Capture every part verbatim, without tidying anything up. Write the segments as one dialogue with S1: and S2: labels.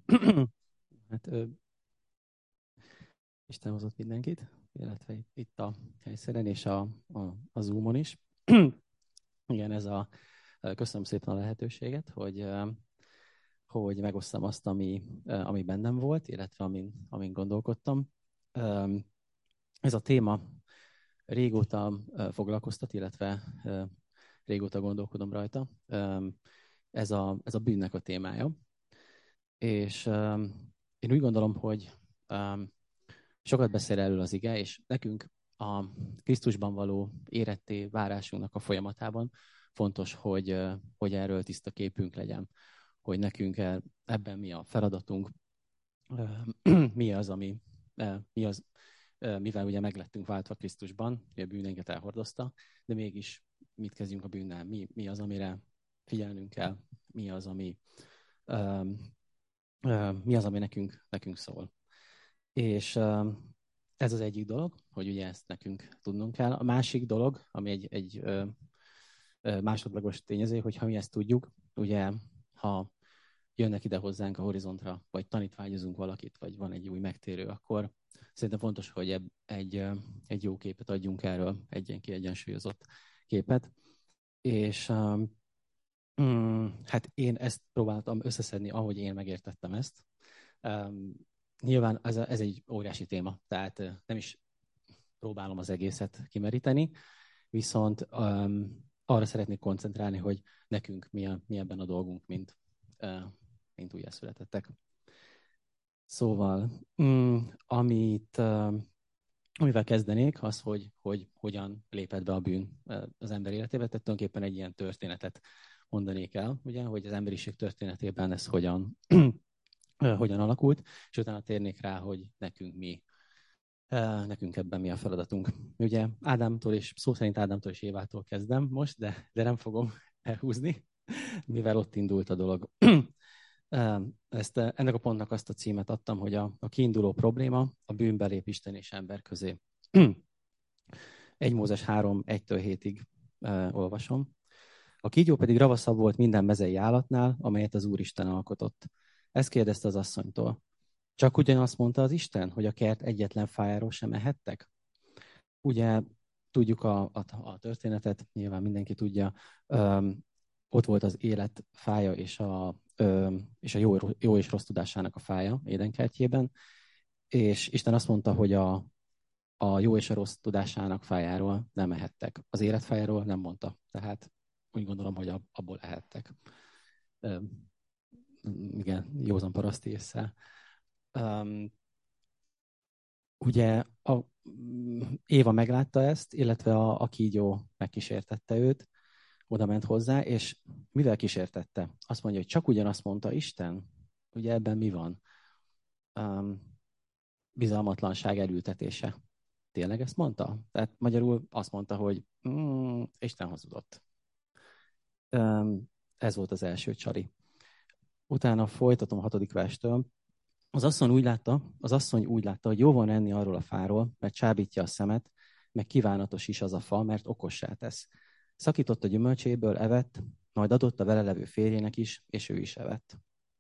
S1: Hát ö, Isten hozott mindenkit, illetve itt a helyszínen és a, a, a Zoomon is. Igen, ez a, köszönöm szépen a lehetőséget, hogy, ö, hogy megosztam azt, ami, ö, ami bennem volt, illetve amin, amin gondolkodtam. Ö, Ez a téma régóta ö, foglalkoztat, illetve ö, régóta gondolkodom rajta. Ö, Ez a, ez a bűnnek a témája. És ö, én úgy gondolom, hogy ö, sokat beszél erről az ige, és nekünk a Krisztusban való éretté várásunknak a folyamatában fontos, hogy, hogy erről tiszta képünk legyen, hogy nekünk ebben mi a feladatunk, mi az, ami, mi az, mivel ugye meglettünk váltva Krisztusban, hogy a bűneinket elhordozta, de mégis mit kezdjünk a bűnnel, mi, mi az, amire figyelnünk kell, mi az, ami, mi az, ami nekünk, nekünk szól. És ez az egyik dolog, hogy ugye ezt nekünk tudnunk kell. A másik dolog, ami egy, egy ö, ö, másodlagos tényező, hogy ha mi ezt tudjuk, ugye ha jönnek ide hozzánk a Horizontra, vagy tanítványozunk valakit, vagy van egy új megtérő, akkor szerintem fontos, hogy ebb, egy, egy jó képet adjunk erről, egy kiegyensúlyozott képet. És um, hát én ezt próbáltam összeszedni, ahogy én megértettem ezt. Um, Nyilván ez, a, ez egy óriási téma, tehát nem is próbálom az egészet kimeríteni, viszont um, arra szeretnék koncentrálni, hogy nekünk mi, a, mi ebben a dolgunk, mint, uh, mint újjászületettek. Szóval, um, amit, uh, amivel kezdenék, az, hogy, hogy hogyan lépett be a bűn az ember életébe, tehát tulajdonképpen egy ilyen történetet mondanék el, ugye, hogy az emberiség történetében ez hogyan hogyan alakult, és utána térnék rá, hogy nekünk mi, nekünk ebben mi a feladatunk. Ugye Ádámtól és szó szerint Ádámtól és Évától kezdem most, de, de nem fogom elhúzni, mivel ott indult a dolog. Ezt, ennek a pontnak azt a címet adtam, hogy a, a kiinduló probléma a bűn belép Isten és ember közé. egy Mózes három, egytől hétig uh, olvasom. A kígyó pedig ravaszabb volt minden mezei állatnál, amelyet az Úristen alkotott. Ezt kérdezte az asszonytól. Csak ugyanazt mondta az Isten, hogy a kert egyetlen fájáról sem ehettek? Ugye tudjuk a, a, a történetet, nyilván mindenki tudja, öm, ott volt az élet fája és a, öm, és a jó, jó és rossz tudásának a fája Édenkertjében, és Isten azt mondta, hogy a, a jó és a rossz tudásának fájáról nem ehettek. Az életfájáról nem mondta, tehát úgy gondolom, hogy abból ehettek. Öm, igen, józan paraszti ésszel. Um, ugye a, Éva meglátta ezt, illetve a, a kígyó megkísértette őt, oda ment hozzá, és mivel kísértette? Azt mondja, hogy csak ugyanazt mondta Isten. Ugye ebben mi van? Um, bizalmatlanság elültetése. Tényleg ezt mondta? Tehát magyarul azt mondta, hogy mm, Isten hazudott. Um, ez volt az első csali. Utána folytatom a hatodik verstől. Az asszony úgy látta, az asszony úgy látta, hogy jó van enni arról a fáról, mert csábítja a szemet, meg kívánatos is az a fa, mert okossá tesz. Szakított a gyümölcséből, evett, majd adott a vele levő férjének is, és ő is evett.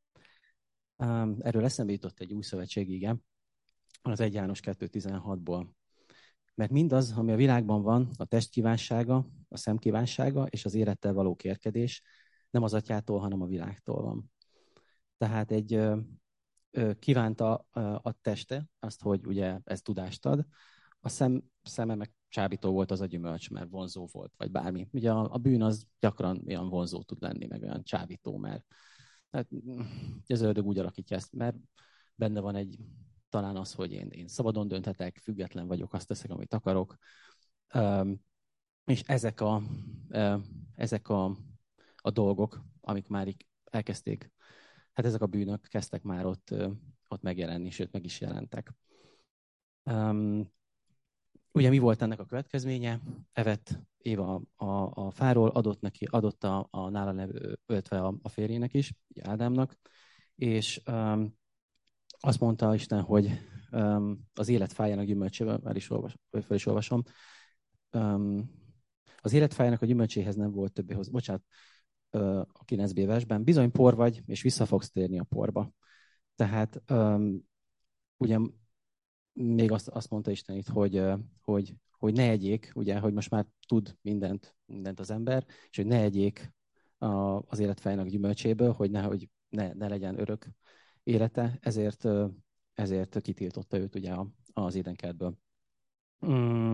S1: Erről eszembe jutott egy új szövetségi ige, az egy János kettő tizenhatból. Mert mindaz, ami a világban van, a test kívánsága, a szem kívánsága és az élettel való kérkedés, nem az atyától, hanem a világtól van. Tehát egy kívánta a teste azt, hogy ugye ez tudást ad, a szem, szeme meg csábító volt az a gyümölcs, mert vonzó volt, vagy bármi. Ugye a, a bűn az gyakran olyan vonzó tud lenni, meg olyan csábító, mert hát, az ördög úgy alakítja ezt, mert benne van egy, talán az, hogy én, én szabadon dönthetek, független vagyok, azt teszek, amit akarok. Um, és ezek a, uh, ezek a, a dolgok, amik már elkezdték, hát ezek a bűnök kezdtek már ott, uh, ott megjelenni, sőt meg is jelentek. Um, ugye mi volt ennek a következménye? Evett Éva a, a, a fáról, adott neki, adott a, a nála levő, öltve a, a férjének is, Ádámnak, és um, azt mondta Isten, hogy um, az élet fájának gyümölcsével, már is, olvas, fel is olvasom, um, az élet fájának a gyümölcséhez nem volt többé hozzá. Bocsánat, uh, a kilenc bé versben, bizony por vagy, és vissza fogsz térni a porba. Tehát um, ugye még azt, azt mondta Isten itt, hogy, hogy, hogy ne egyék, ugye, hogy most már tud mindent, mindent az ember, és hogy ne egyék a, az életfájának gyümölcséből, hogy, ne, hogy ne, ne legyen örök élete, ezért, ezért kitiltotta őt ugye az édenkertből. Mm,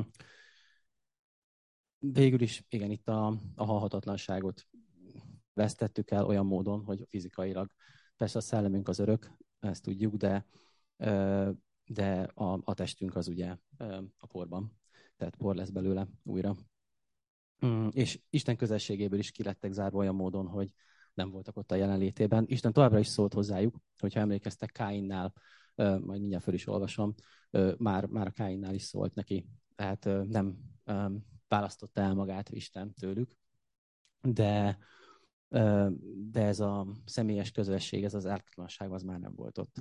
S1: végül is, igen, itt a, a halhatatlanságot vesztettük el olyan módon, hogy fizikailag, persze a szellemünk az örök, ezt tudjuk, de de a, a testünk az ugye a porban, tehát por lesz belőle újra. És Isten közösségéből is ki lettek zárva olyan módon, hogy nem voltak ott a jelenlétében. Isten továbbra is szólt hozzájuk, hogyha emlékeztek Káinnál, majd mindjárt föl is olvasom, már, már a Káinnál is szólt neki, tehát nem választotta el magát Isten tőlük, de, de ez a személyes közösség, ez az ártatlanság az már nem volt ott.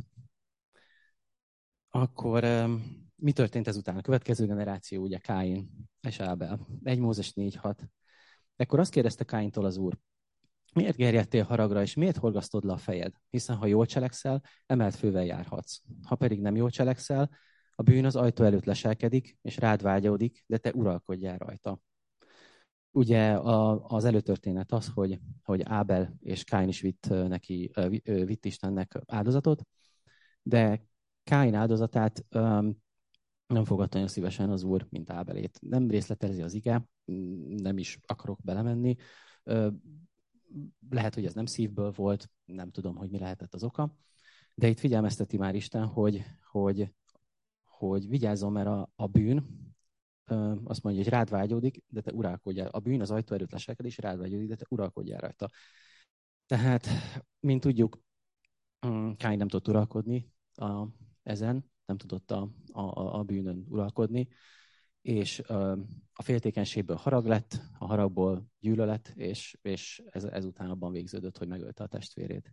S1: Akkor mi történt ezután? A következő generáció, ugye Káin és Ábel. egy Mózes négy hat. Ekkor azt kérdezte Káintól az Úr, miért gerjedtél haragra, és miért horgasztod le a fejed? Hiszen ha jól cselekszel, emelt fővel járhatsz. Ha pedig nem jól cselekszel, a bűn az ajtó előtt leselkedik, és rád vágyódik, de te uralkodjál rajta. Ugye a, az előtörténet az, hogy, hogy Ábel és Káin is vitt neki, vitt Istennek áldozatot, de Káin áldozatát um, nem fogadta olyan szívesen az Úr, mint Ábelét. Nem részletezi az ige, nem is akarok belemenni. Uh, lehet, hogy ez nem szívből volt, nem tudom, hogy mi lehetett az oka, de itt figyelmezteti már Isten, hogy, hogy, hogy vigyázzon, mert a, a bűn, uh, azt mondja, hogy rád vágyódik, de te uralkodjál. A bűn az ajtó előtt leselkedik, és rád vágyódik, de te uralkodjál rajta. Tehát, mint tudjuk, Káin nem tudott uralkodni a, ezen, nem tudott a, a, a bűnön uralkodni, és a féltékenységből harag lett, a haragból gyűlölet, és, és ez, ezután abban végződött, hogy megölte a testvérét.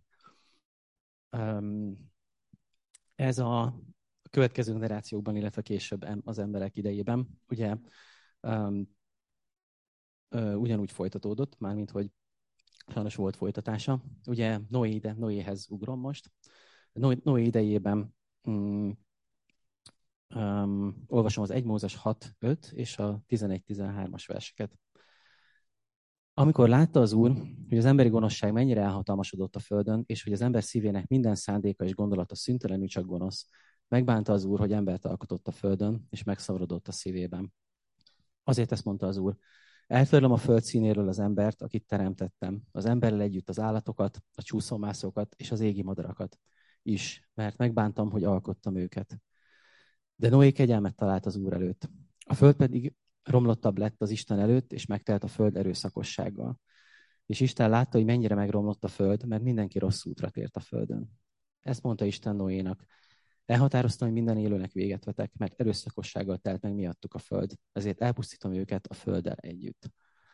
S1: Ez a következő generációkban, illetve később az emberek idejében, ugye ugyanúgy folytatódott, mármint, hogy sajnos volt folytatása. Ugye Noé ide, Noéhez ugrom most. Noé, Noé idejében um, um, olvasom az egy Mózes hat öt és a tizenegy tizenhármas verseket. Amikor látta az Úr, hogy az emberi gonoszság mennyire elhatalmasodott a földön, és hogy az ember szívének minden szándéka és gondolata szüntelenül csak gonosz, megbánta az Úr, hogy embert alkotott a földön, és megszavarodott a szívében. Azért ezt mondta az Úr, eltörlöm a föld színéről az embert, akit teremtettem, az emberrel együtt az állatokat, a csúszómászókat és az égi madarakat is, mert megbántam, hogy alkottam őket. De Noé kegyelmet talált az Úr előtt. A föld pedig romlottabb lett az Isten előtt, és megtelt a föld erőszakossággal. És Isten látta, hogy mennyire megromlott a föld, mert mindenki rossz útra tért a földön. Ezt mondta Isten Noénak. Elhatároztam, hogy minden élőnek véget vetek, mert erőszakossággal telt meg miattuk a föld. Ezért elpusztítom őket a földdel együtt.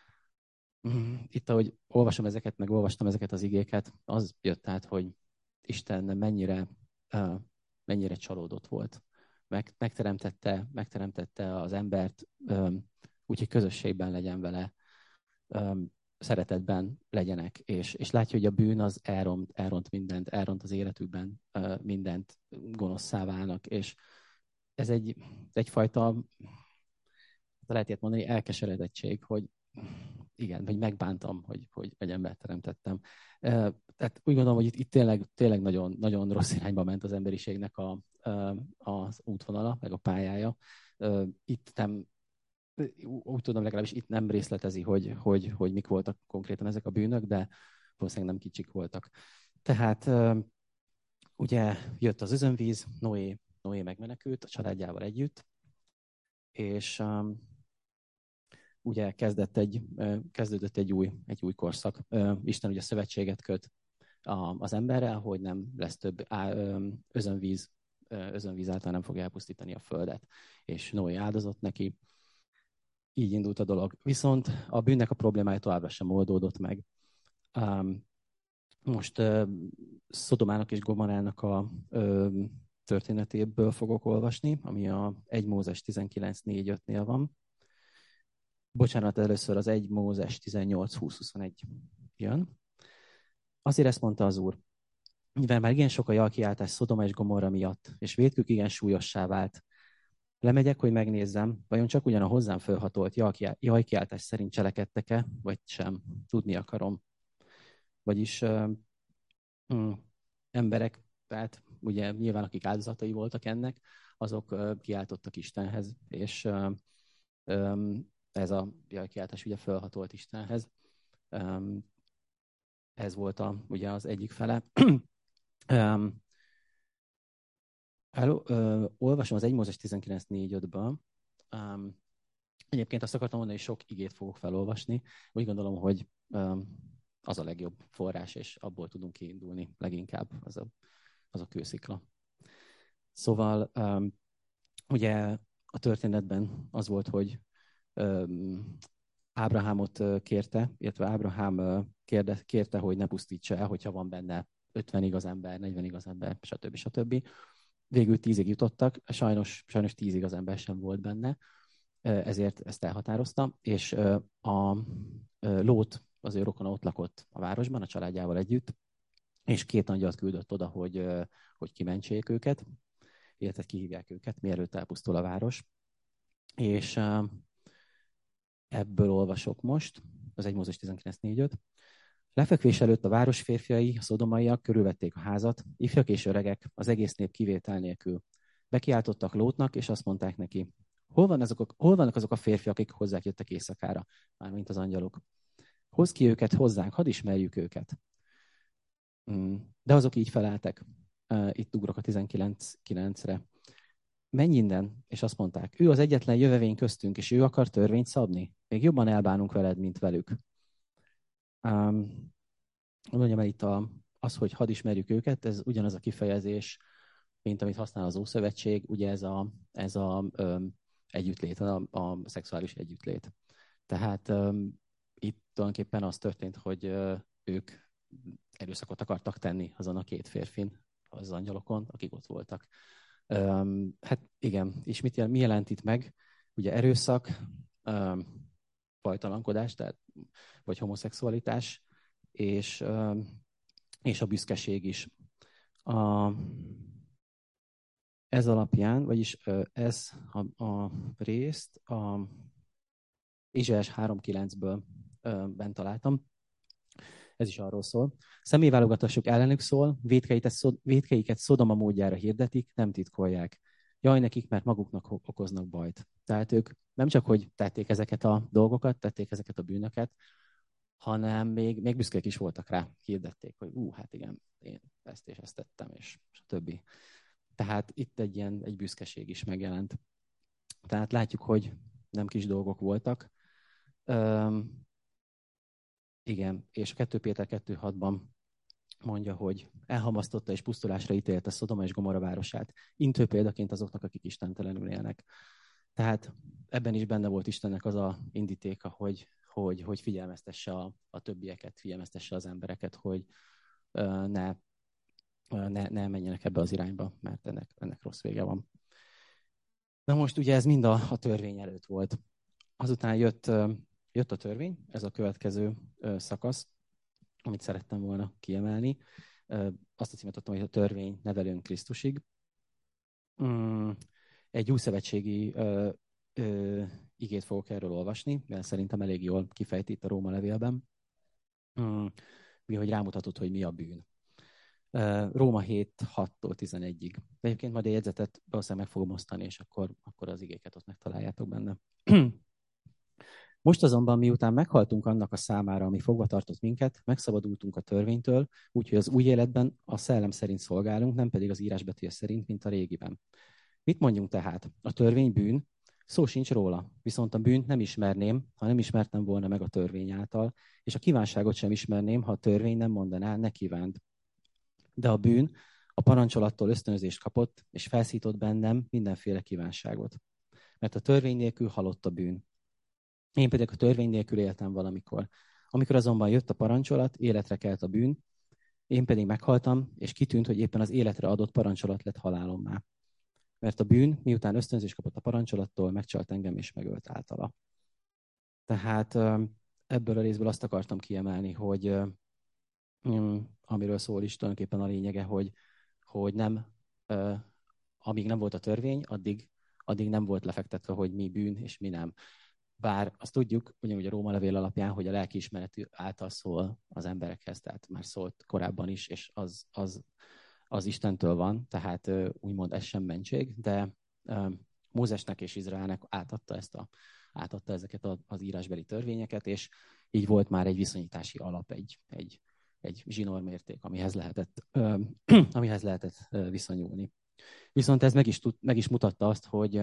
S1: Itt, ahogy olvasom ezeket, meg olvastam ezeket az igéket, az jött át, hogy Isten mennyire, uh, mennyire csalódott volt. Meg, megteremtette, megteremtette az embert, um, úgyhogy közösségben legyen vele, um, szeretetben legyenek, és, és látja, hogy a bűn az elront, elront mindent, elront az életükben uh, mindent, gonoszszá válnak, és ez egy, egyfajta, lehet ilyet mondani, elkeseredettség, hogy igen, vagy megbántam, hogy, hogy egy embert teremtettem. Uh, tehát úgy gondolom, hogy itt, itt tényleg, tényleg nagyon, nagyon rossz irányba ment az emberiségnek a, uh, az útvonala, meg a pályája. Uh, itt nem, úgy tudom, legalábbis itt nem részletezi, hogy, hogy, hogy mik voltak konkrétan ezek a bűnök, de valószínűleg nem kicsik voltak. Tehát uh, ugye jött az özönvíz, Noé, Noé megmenekült a családjával együtt, és um, ugye kezdett egy, kezdődött egy új, egy új korszak. Isten ugye szövetséget köt az emberrel, hogy nem lesz több özönvíz, özönvíz által nem fogja elpusztítani a földet. És Noé áldozott neki. Így indult a dolog. Viszont a bűnnek a problémája továbbra sem oldódott meg. Most Szodomának és Gomorának a történetéből fogok olvasni, ami a egy Mózes tizenkilenc négy ötnél van. Bocsánat, először az egy Mózes tizennyolc húsz huszonegy jön. Azért ezt mondta az Úr. mivel már igen sok a jajkiáltás Szodoma és Gomorra miatt, és vétkük igen súlyossá vált. Lemegyek, hogy megnézzem, vajon csak ugyan a hozzám fölhatolt jajkiáltás szerint cselekedtek-e, vagy sem. Tudni akarom. Vagyis uh, mm, emberek, tehát ugye nyilván akik áldozatai voltak ennek, azok uh, kiáltottak Istenhez, és uh, um, ez a jajkiáltás ugye fölhatolt Istenhez. Um, ez volt a, ugye az egyik fele. um, el, uh, olvasom az egy Mózes tizenkilenc négy ötből. Um, egyébként azt akartam mondani, hogy sok igét fogok felolvasni. Úgy gondolom, hogy um, az a legjobb forrás, és abból tudunk kiindulni leginkább, az a, az a kőszikla. Szóval um, ugye a történetben az volt, hogy um, Ábrahámot kérte, illetve Ábrahám kérde, kérte, hogy ne pusztítsa el, hogyha van benne ötven igaz ember, negyven igaz ember, stb. stb. Végül tízig jutottak, sajnos, sajnos tíz igaz ember sem volt benne, ezért ezt elhatározta, és a Lót, az ő rokona ott lakott a városban, a családjával együtt, és két angyalt küldött oda, hogy, hogy kimentsék őket, illetve kihívják őket, mielőtt elpusztul a város. És ebből olvasok most, az egy Mózes tizenkilenc négy öt. Lefekvés előtt a város férfiai, a szodomaiak körülvették a házat, ifjak és öregek, az egész nép kivétel nélkül. Bekiáltottak Lótnak, és azt mondták neki, hol, van azok a, hol vannak azok a férfiak, akik hozzák jöttek éjszakára, mármint az angyalok. Hozz ki őket hozzánk, hadd ismerjük őket. De azok így feleltek. Itt ugrok a tizenkilenc kilencre. Menj innen, és azt mondták, ő az egyetlen jövevény köztünk, és ő akar törvényt szabni. Még jobban elbánunk veled, mint velük. Um, mondjam el itt a, az, hogy hadd ismerjük őket, ez ugyanaz a kifejezés, mint amit használ az Ószövetség, ugye ez a, ez a um, együttlét, a, a szexuális együttlét. Tehát um, itt tulajdonképpen az történt, hogy uh, ők erőszakot akartak tenni azon a két férfin, az angyalokon, akik ott voltak. Um, hát igen, és mit jelent, mi jelent itt meg? Ugye erőszak, um, fajtalankodás, tehát, vagy homoszexualitás, és, um, és a büszkeség is. A, ez alapján, vagyis ez a, a részt a Ézsaiás három kilencből bent találtam. Ez is arról szól. Személyválogatásuk ellenük szól, vétkeiket Szodoma módjára hirdetik, nem titkolják. Jaj nekik, mert maguknak okoznak bajt. Tehát ők nem csak, hogy tették ezeket a dolgokat, tették ezeket a bűnöket, hanem még, még büszkék is voltak rá, hirdették, hogy ú, hát igen, én ezt és ezt tettem, és stb. Tehát itt egy ilyen egy büszkeség is megjelent. Tehát látjuk, hogy nem kis dolgok voltak. Üm, igen, és a kettő Péter kettő hatban mondja, hogy elhamasztotta és pusztulásra ítélte Szodoma és Gomorra városát, intő példaként azoknak, akik istentelenül élnek. Tehát ebben is benne volt Istennek az a indítéka, hogy, hogy, hogy figyelmeztesse a, a többieket, figyelmeztesse az embereket, hogy uh, ne, uh, ne, ne menjenek ebbe az irányba, mert ennek, ennek rossz vége van. Na most ugye ez mind a, a törvény előtt volt. Azután jött, uh, jött a törvény, ez a következő uh, szakasz, amit szerettem volna kiemelni. Azt a címet adtam, hogy a törvény nevelőn Krisztusig. Egy újszövetségi igét fogok erről olvasni, mert szerintem elég jól kifejti itt a Róma levélben, mi, hogy rámutatott, hogy mi a bűn. Róma hét hattól tizenegyig. De egyébként majd a jegyzetet valószínűleg meg fogom osztani, és akkor, akkor az igéket ott megtaláljátok benne. Most azonban, miután meghaltunk annak a számára, ami fogva tartott minket, megszabadultunk a törvénytől, úgyhogy az új életben a szellem szerint szolgálunk, nem pedig az írásbetűje szerint, mint a régiben. Mit mondjunk tehát? A törvény bűn? Szó sincs róla. Viszont a bűnt nem ismerném, ha nem ismertem volna meg a törvény által, és a kívánságot sem ismerném, ha a törvény nem mondaná, ne kívánt. De a bűn a parancsolattól ösztönzést kapott, és felszított bennem mindenféle kívánságot. Mert a törvény nélkül halott a bűn. Én pedig a törvény nélkül éltem valamikor. Amikor azonban jött a parancsolat, életre kelt a bűn, én pedig meghaltam, és kitűnt, hogy éppen az életre adott parancsolat lett halálommá. Mert a bűn, miután ösztönzést kapott a parancsolattól, megcsalt engem és megölt általa. Tehát ebből a részből azt akartam kiemelni, hogy, amiről szól is tulajdonképpen a lényege, hogy, hogy nem, amíg nem volt a törvény, addig, addig nem volt lefektetve, hogy mi bűn és mi nem. Bár azt tudjuk, ugyanúgy a Róma levél alapján, hogy a lelkiismeret által szól az emberekhez, tehát már szólt korábban is, és az, az, az Istentől van, tehát úgymond ez sem mentség, de Mózesnek és Izraelnek átadta, ezt a, átadta ezeket az írásbeli törvényeket, és így volt már egy viszonyítási alap, egy, egy, egy zsinórmérték, amihez lehetett, amihez lehetett viszonyulni. Viszont ez meg is, tud, meg is mutatta azt, hogy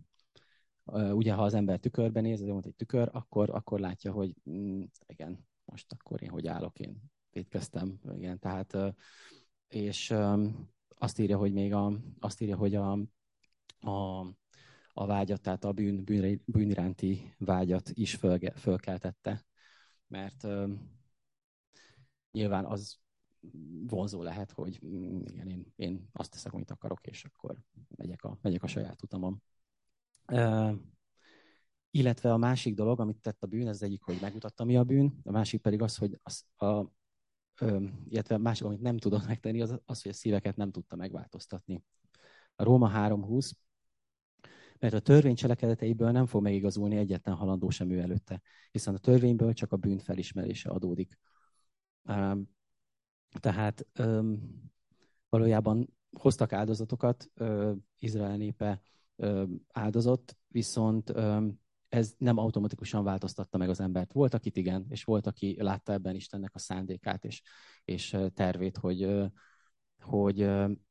S1: Uh, ugye, ha az ember tükörben néz, ez egy tükör, akkor, akkor látja, hogy mm, igen, most akkor én hogy állok, én vétkeztem, igen, tehát, uh, és um, azt írja, hogy még a, azt írja, hogy a, a, a vágyat, tehát a bűn, bűn, bűn iránti vágyat is föl, fölkeltette, mert um, nyilván az vonzó lehet, hogy mm, igen, én, én azt teszek, amit akarok, és akkor megyek a, megyek a saját utamon. Uh, Illetve a másik dolog, amit tett a bűn, ez az egyik, hogy megmutatta, mi a bűn, a másik pedig az, hogy az, a, ö, illetve a másik, amit nem tudott megtenni, az, az, hogy a szíveket nem tudta megváltoztatni. A Róma három húsz, mert a törvény cselekedeteiből nem fog megigazulni egyetlen halandó sem ő előtte, hiszen a törvényből csak a bűn felismerése adódik. Um, tehát um, valójában hoztak áldozatokat, uh, Izrael népe uh, áldozott, viszont um, ez nem automatikusan változtatta meg az embert. Volt, akit igen, és volt, aki látta ebben Istennek a szándékát és, és tervét, hogy, hogy,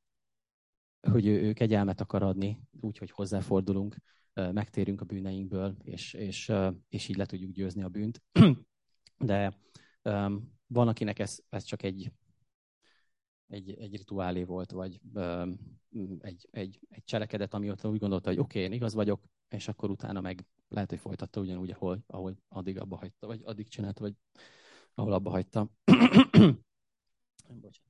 S1: hogy ő, ő kegyelmet akar adni, úgy, hogy hozzáfordulunk, megtérünk a bűneinkből, és, és, és így le tudjuk győzni a bűnt. De um, van, akinek ez, ez csak egy, egy, egy rituálé volt, vagy um, egy, egy, egy cselekedet, ami ott úgy gondolta, hogy oké, okay, én igaz vagyok, és akkor utána meg lehet, hogy folytatta ugyanúgy, ahol, ahol addig abba hagyta, vagy addig csinált, vagy ahol abba hagyta. Bocsánat.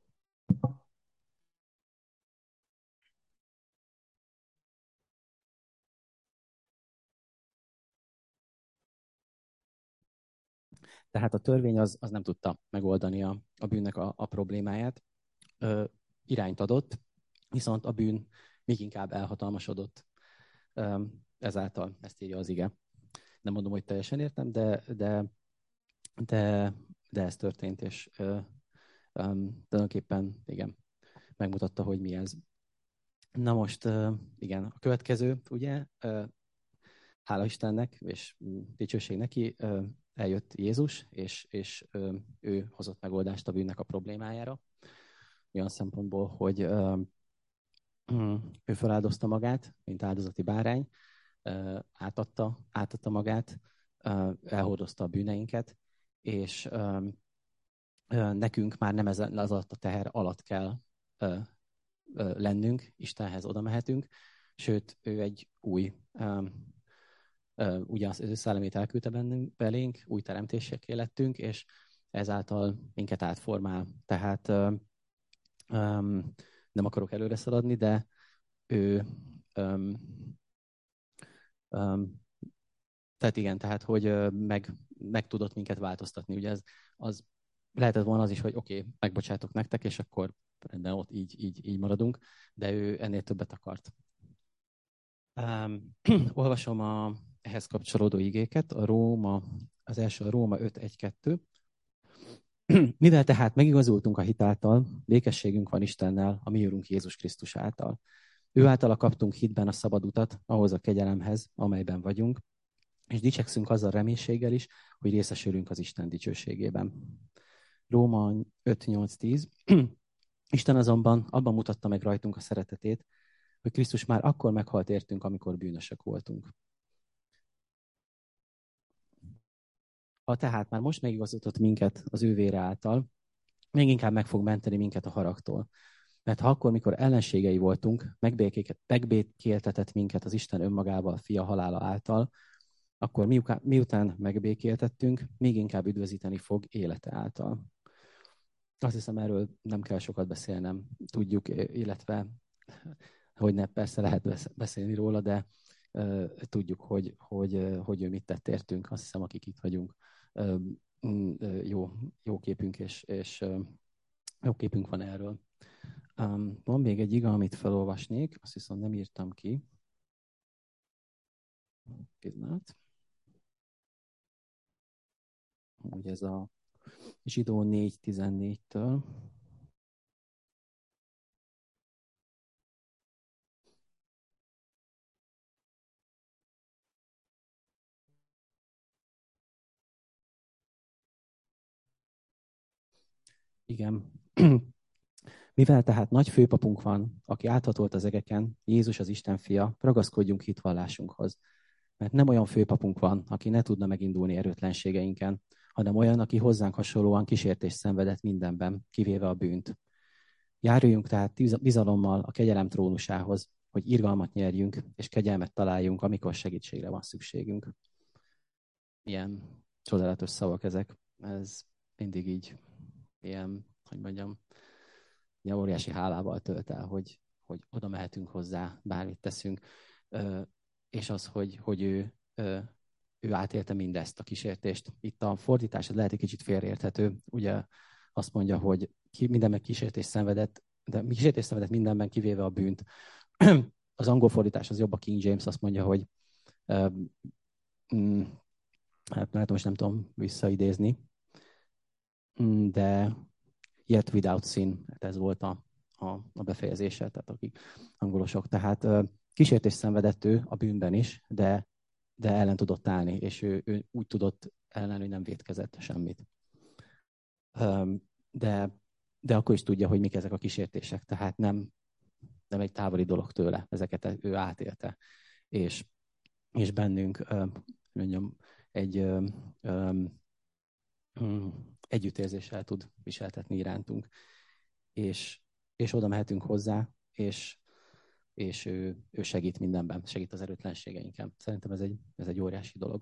S1: Tehát a törvény az, az nem tudta megoldani a, a bűnnek a, a problémáját. Ö, irányt adott, viszont a bűn még inkább elhatalmasodott. Ö, ezáltal ezt írja az ige. Nem mondom, hogy teljesen értem, de, de, de, de ez történt, és ö, um, tulajdonképpen igen, megmutatta, hogy mi ez. Na most, ö, igen, a következő, ugye, ö, hála Istennek, és dicsőség neki, ö, eljött Jézus, és, és ö, ő hozott megoldást a bűnnek a problémájára. Olyan szempontból, hogy ö, ő feláldozta magát, mint áldozati bárány, ö, átadta, átadta magát, ö, elhordozta a bűneinket, és ö, ö, nekünk már nem ez az alatt a teher alatt kell ö, ö, lennünk, Istenhez oda mehetünk, sőt, ő egy új, ö, ö, ugye az ő szellemét elküldte bennünk, belénk, új teremtésekké lettünk, és ezáltal minket átformál. Tehát ö, ö, nem akarok előre szaladni, de ő ö, ö, tehát igen, tehát hogy ö, meg, meg tudott minket változtatni. Ugye ez az lehetett volna az is, hogy oké, okay, megbocsátok nektek, és akkor rendben ott így, így, így maradunk, de ő ennél többet akart. Um, olvasom a ehhez kapcsolódó igéket, a Róma, az első a Róma öt egy kettő. Mivel tehát megigazultunk a hit által, békességünk van Istennel, a mi Úrunk Jézus Krisztus által. Ő általa kaptunk hitben a szabad utat, ahhoz a kegyelemhez, amelyben vagyunk, és dicsekszünk azzal reménységgel is, hogy részesülünk az Isten dicsőségében. Róma öt nyolc tíz. Isten azonban abban mutatta meg rajtunk a szeretetét, hogy Krisztus már akkor meghalt értünk, amikor bűnösök voltunk. Ha tehát már most megigazított minket az ő vére által, még inkább meg fog menteni minket a haragtól. Mert ha akkor, mikor ellenségei voltunk, megbékéltetett minket az Isten önmagával, fia halála által, akkor miután megbékéltettünk, még inkább üdvözíteni fog élete által. Azt hiszem, erről nem kell sokat beszélnem, tudjuk, illetve, hogy ne, persze lehet beszélni róla, de uh, tudjuk, hogy, hogy, hogy ő mit tett értünk, azt hiszem, akik itt vagyunk. Uh, jó, jó képünk, és, és jó képünk van erről. Um, van még egy iga, amit felolvasnék, azt viszont nem írtam ki. Pillanat. Úgy ez a Zsidó négy tizennégytől. Igen. Mivel tehát nagy főpapunk van, aki áthatolt az egeken, Jézus az Isten fia, ragaszkodjunk hitvallásunkhoz. Mert nem olyan főpapunk van, aki ne tudna megindulni erőtlenségeinken, hanem olyan, aki hozzánk hasonlóan kísértést szenvedett mindenben, kivéve a bűnt. Járuljunk tehát bizalommal a kegyelem trónusához, hogy irgalmat nyerjünk, és kegyelmet találjunk, amikor segítségre van szükségünk. Ilyen csodálatos szavak ezek. Ez mindig így ilyen, hogy mondjam, ilyen óriási hálával tölt el, hogy, hogy oda mehetünk hozzá, bármit teszünk. És az, hogy, hogy ő, ő átélte mindezt a kísértést. Itt a fordítás lehet egy kicsit félreérthető. Ugye azt mondja, hogy mindenben kísértést szenvedett, de kísértést szenvedett mindenben, kivéve a bűnt. Az angol fordítás az jobb, a King James azt mondja, hogy mm, hát mert most nem tudom visszaidézni, de yet without sin, ez volt a, a, a befejezése, tehát akik angolosok. Tehát kísértést szenvedett ő a bűnben is, de, de ellen tudott állni, és ő, ő úgy tudott ellen, hogy nem vétkezett semmit. De, de akkor is tudja, hogy mik ezek a kísértések, tehát nem, nem egy távoli dolog tőle, ezeket ő átélte. És, és bennünk mondjam, egy együttérzéssel tud viseltetni irántunk. És, és oda mehetünk hozzá, és, és ő, ő segít mindenben, segít az erőtlenségeinken. Szerintem ez egy, ez egy óriási dolog.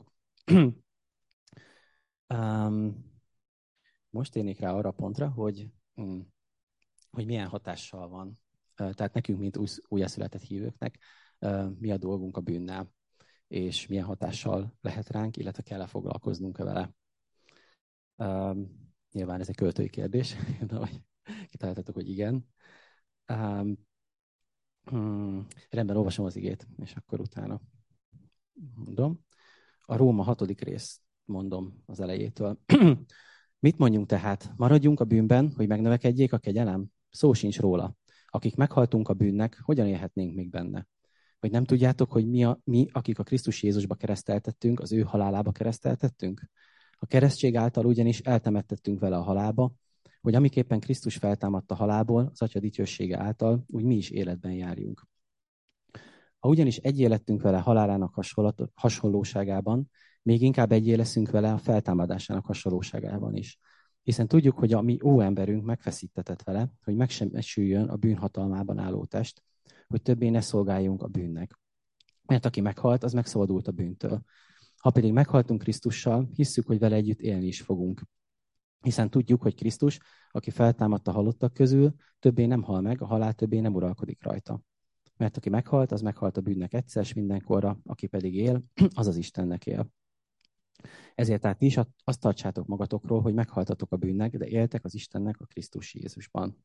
S1: um, most térnék rá arra a pontra, hogy, um, hogy milyen hatással van. Uh, tehát nekünk, mint új, újjászületett hívőknek, uh, mi a dolgunk a bűnnel, és milyen hatással lehet ránk, illetve kell-e foglalkoznunk vele. Um, nyilván ez egy költői kérdés, de hogy kitaláltatok, hogy igen. Um, Hmm, rendben, olvasom az igét, és akkor utána mondom. A Róma hatodik rész mondom az elejétől. Mit mondjunk tehát? Maradjunk a bűnben, hogy megnövekedjék a kegyelem? Szó sincs róla. Akik meghaltunk a bűnnek, hogyan élhetnénk még benne? Vagy nem tudjátok, hogy mi, a, mi, akik a Krisztus Jézusba kereszteltettünk, az ő halálába kereszteltettünk? A keresztség által ugyanis eltemettettünk vele a halálba, hogy amiképpen Krisztus feltámadt a halálból, az Atya dicsősége által, úgy mi is életben járjunk. Ha ugyanis egyé lettünk vele halálának hasonlóságában, még inkább egyé leszünk vele a feltámadásának hasonlóságában is. Hiszen tudjuk, hogy a mi óemberünk megfeszítetett vele, hogy megsemmisüljön a bűnhatalmában álló test, hogy többé ne szolgáljunk a bűnnek. Mert aki meghalt, az megszabadult a bűntől. Ha pedig meghaltunk Krisztussal, hisszük, hogy vele együtt élni is fogunk. Hiszen tudjuk, hogy Krisztus, aki feltámadt a halottak közül, többé nem hal meg, a halál többé nem uralkodik rajta. Mert aki meghalt, az meghalt a bűnnek egyszer s mindenkorra, aki pedig él, az az Istennek él. Ezért tehát ti is azt tartsátok magatokról, hogy meghaltatok a bűnnek, de éltek az Istennek a Krisztus Jézusban.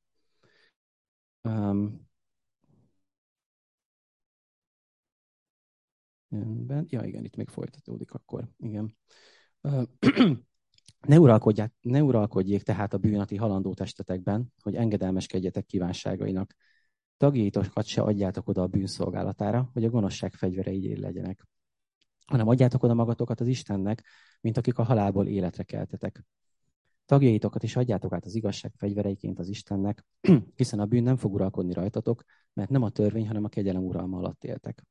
S1: Um, ja, igen, itt még folytatódik akkor. Igen. Uh, ne, uralkodják, ne uralkodjék tehát a bűn a ti halandó testetekben, hogy engedelmeskedjetek kívánságainak. Tagjaitokat se adjátok oda a bűnszolgálatára, hogy a gonoszság fegyverei legyenek, hanem adjátok oda magatokat az Istennek, mint akik a halálból életre keltetek. Tagjaitokat is adjátok át az igazság fegyvereiként az Istennek, hiszen a bűn nem fog uralkodni rajtatok, mert nem a törvény, hanem a kegyelem uralma alatt éltek.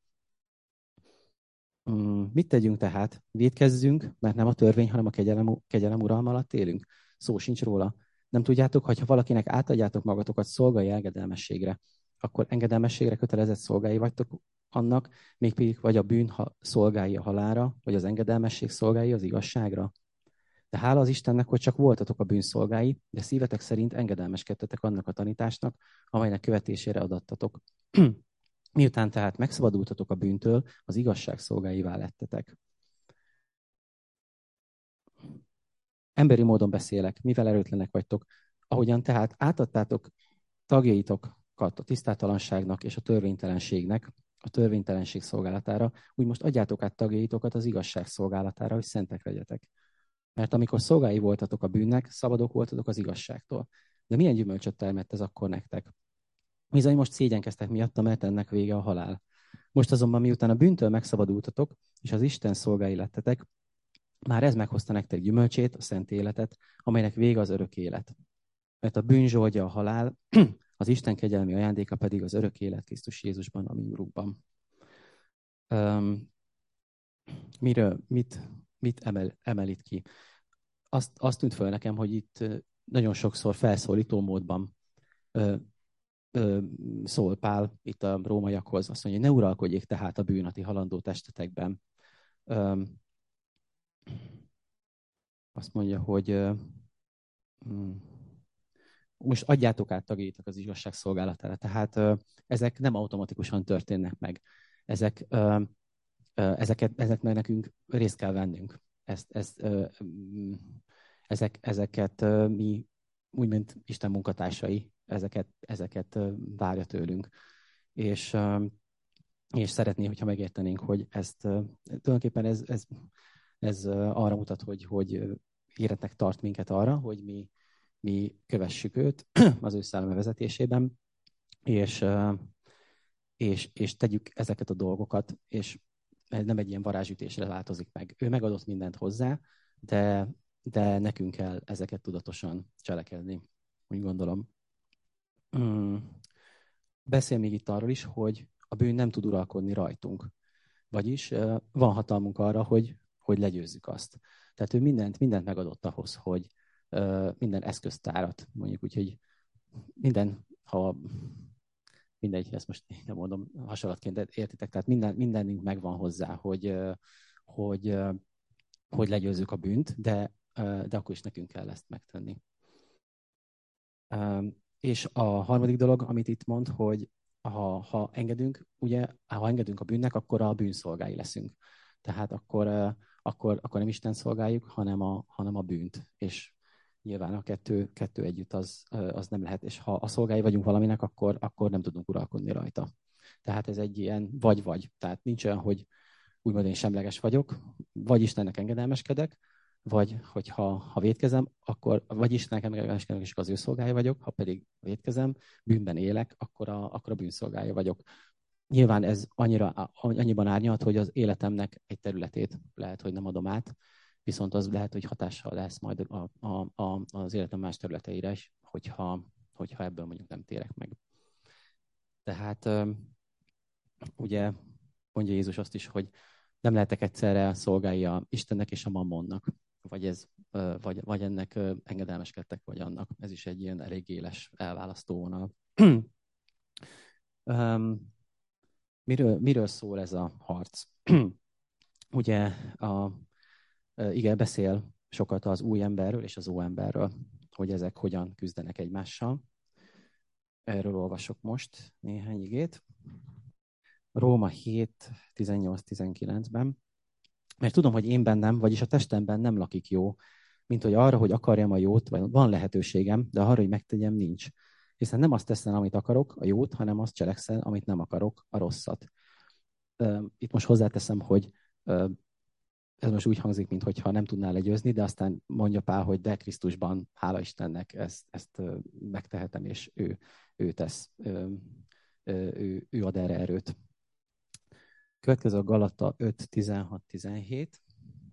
S1: Hmm, mit tegyünk tehát? Vétkezzünk, mert nem a törvény, hanem a kegyelem, kegyelem uralma alatt élünk? Szó sincs róla. Nem tudjátok, hogy ha valakinek átadjátok magatokat szolgai engedelmességre, akkor engedelmességre kötelezett szolgái vagytok annak, mégpedig vagy a bűn ha szolgái a halálra, vagy az engedelmesség szolgái az igazságra. De hála az Istennek, hogy csak voltatok a bűn szolgái, de szívetek szerint engedelmeskedtetek annak a tanításnak, amelynek követésére adattatok. Miután tehát megszabadultatok a bűntől, az igazság szolgáivá lettetek. emberi módon beszélek, mivel erőtlenek vagytok, ahogyan tehát átadtátok tagjaitokat a tisztátalanságnak és a törvénytelenségnek, a törvénytelenség szolgálatára, úgy most adjátok át tagjaitokat az igazság szolgálatára, hogy szentek legyetek. Mert amikor szolgái voltatok a bűnnek, szabadok voltatok az igazságtól. De milyen gyümölcsöt termett ez akkor nektek? Bizony most szégyenkeztek miatta, mert ennek vége a halál. Most azonban miután a bűntől megszabadultatok, és az Isten szolgái lettetek, már ez meghozta nektek gyümölcsét, a szent életet, amelynek vége az örök élet. Mert a bűn zsoldja a halál, az Isten kegyelmi ajándéka pedig az örök élet Krisztus Jézusban, a mi Úrunkban. Um, miről, mit, mit emel, emel itt ki? Azt, azt tűnt föl nekem, hogy itt nagyon sokszor felszólító módban ö, ö, szól Pál itt a rómaiakhoz. Azt mondja, hogy ne uralkodjék tehát a bűn a ti halandó testetekben. Ö, azt mondja, hogy ö, most adjátok át tagjaitok az igazság szolgálatára. Tehát ö, ezek nem automatikusan történnek meg. Ezek, ö, ö, ezeket, ezeknek nekünk részt kell vennünk. Ezt, ezt, ö, ezek, ezeket ö, mi úgymond Isten munkatársai, ezeket, ezeket ö, várja tőlünk. És, ö, és szeretné, hogyha megértenénk, hogy ezt ö, tulajdonképpen ez, ez, ez ö, arra mutat, hogy, hogy éretnek tart minket arra, hogy mi mi kövessük őt az ő szellemi vezetésében, és, és, és tegyük ezeket a dolgokat, és nem egy ilyen varázsütésre változik meg. Ő megadott mindent hozzá, de, de nekünk kell ezeket tudatosan cselekedni, úgy gondolom. Hmm. Beszél még itt arról is, hogy a bűn nem tud uralkodni rajtunk. Vagyis van hatalmunk arra, hogy, hogy legyőzzük azt. Tehát ő mindent, mindent megadott ahhoz, hogy minden eszköztárat, mondjuk úgy, hogy minden, ha mindegy, ezt most nem mondom hasonlatként, de értitek, tehát minden, mindenünk megvan hozzá, hogy, hogy, hogy legyőzzük a bűnt, de, de akkor is nekünk kell ezt megtenni. És a harmadik dolog, amit itt mond, hogy ha, ha engedünk, ugye, ha engedünk a bűnnek, akkor a bűnszolgái leszünk. Tehát akkor, akkor, akkor nem Isten szolgáljuk, hanem a, hanem a bűnt. És nyilván a kettő, kettő együtt az, az nem lehet. És ha a szolgái vagyunk valaminek, akkor, akkor nem tudunk uralkodni rajta. Tehát ez egy ilyen vagy-vagy. Tehát nincs olyan, hogy úgymond én semleges vagyok, vagy Istennek engedelmeskedek, vagy hogyha ha vétkezem, akkor vagy Istennek engedelmeskedek, és az ő szolgája vagyok, ha pedig vétkezem, bűnben élek, akkor a, akkor a bűnszolgája vagyok. Nyilván ez annyira, annyiban árnyalt, hogy az életemnek egy területét lehet, hogy nem adom át, viszont az lehet, hogy hatással lesz majd a, a, a, az életem más területeire is, hogyha, hogyha ebből mondjuk nem térek meg. Tehát ugye mondja Jézus azt is, hogy nem lehetek egyszerre szolgálni a Istennek és a mammonnak, vagy, ez, vagy, vagy ennek engedelmeskedtek, vagy annak. Ez is egy ilyen elég éles elválasztó vonal. um, miről, miről szól ez a harc? Ugye a igen, beszél sokat az új emberről és az óemberről, hogy ezek hogyan küzdenek egymással. Erről olvasok most néhány igét. Róma hét tizennyolc tizenkilencben. Mert tudom, hogy én bennem, vagyis a testemben nem lakik jó, mint hogy arra, hogy akarjam a jót, vagy van lehetőségem, de arra, hogy megtegyem, nincs. Hiszen nem azt teszem, amit akarok, a jót, hanem azt cselekszem, amit nem akarok, a rosszat. Itt most hozzáteszem, hogy ez most úgy hangzik, mintha nem tudnál legyőzni, de aztán mondja Pál, hogy de Krisztusban, hála Istennek, ezt, ezt megtehetem, és ő, ő tesz, ő, ő, ő ad erre erőt. Következő a Galata öt tizenhat tizenhét.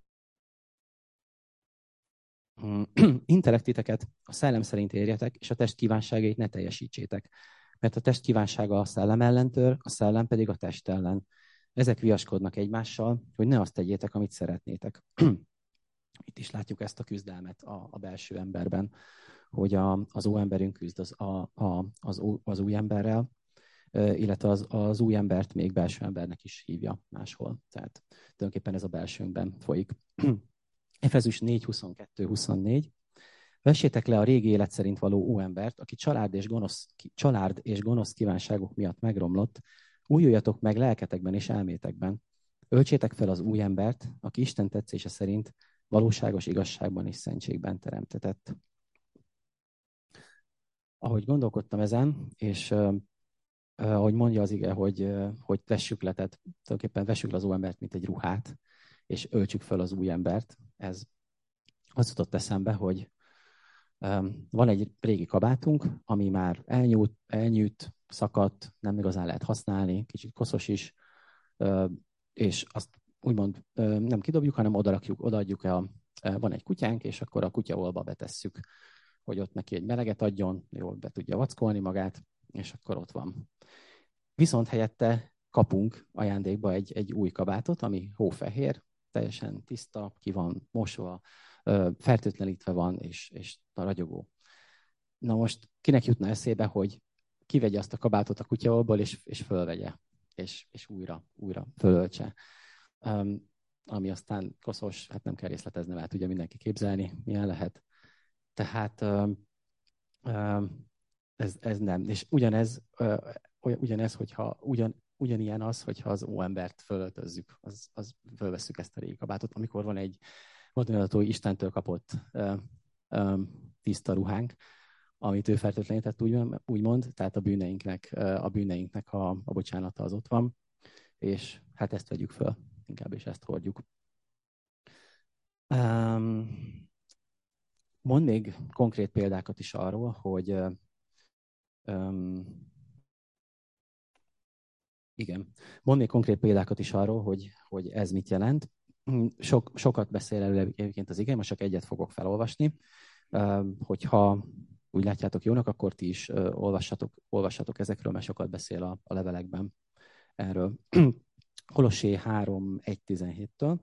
S1: Intellektiteket a szellem szerint érjetek, és a test kívánságait ne teljesítsétek. Mert a test kívánsága a szellem ellen tör, a szellem pedig a test ellen. Ezek viaskodnak egymással, hogy ne azt tegyétek, amit szeretnétek. Itt is látjuk ezt a küzdelmet a, a belső emberben, hogy a, az óemberünk küzd az, a, a, az, az új emberrel, illetve az, az új embert még belső embernek is hívja máshol. Tehát tulajdonképpen ez a belsőnkben folyik. Efezus négy huszonkettő huszonnégy. Vessétek le a régi élet szerint való óembert, aki család és gonosz, család és gonosz kívánságok miatt megromlott, újuljatok meg lelketekben és elmétekben. Öltsétek fel az új embert, aki Isten tetszése szerint valóságos igazságban és szentségben teremtetett. Ahogy gondolkodtam ezen, és uh, uh, ahogy mondja az ige, hogy, uh, hogy vessük le, tehát tulajdonképpen vessük le az óembert, mint egy ruhát, és öltsük fel az új embert, ez azt jutott eszembe, hogy um, van egy régi kabátunk, ami már elnyújt, elnyűjt, szakadt, nem igazán lehet használni, kicsit koszos is, uh, és azt úgymond uh, nem kidobjuk, hanem odarakjuk, odaadjuk el. Uh, van egy kutyánk, és akkor a kutyaolba betesszük, hogy ott neki egy meleget adjon, jól be tudja vackolni magát, és akkor ott van. Viszont helyette kapunk ajándékba egy, egy új kabátot, ami hófehér, teljesen tiszta, ki van mosva, fertőtlenítve van, és, és ragyogó. Na most kinek jutna eszébe, hogy kivegye azt a kabátot a kutyaolból, és, és fölvegye, és, és újra, újra fölöltse. Um, ami aztán koszos, hát nem kell részletezni, lehet ugye mindenki képzelni, milyen lehet. Tehát um, um, ez, ez nem. És ugyanez, uh, ugyanez hogyha ugyan, ugyanilyen az, hogyha az óembert fölöltözzük, az, az fölvesszük ezt a régi kabátot, amikor van egy vadonatúj Istentől kapott uh, um, tiszta ruhánk, amit ő fertőtlenített, úgymond, tehát a bűneinknek, uh, a bűneinknek a, a bocsánata az ott van, és hát ezt vegyük föl, inkább is ezt hordjuk. Um, mond még konkrét példákat is arról, hogy uh, um, igen, mond még konkrét példákat is arról, hogy, hogy ez mit jelent. Sok, sokat beszél előle egyébként az ige, most csak egyet fogok felolvasni. Hogyha úgy látjátok jónak, akkor ti is olvassatok, olvassatok ezekről, mert sokat beszél a, a levelekben erről. Kolossé három egy tizenhéttől.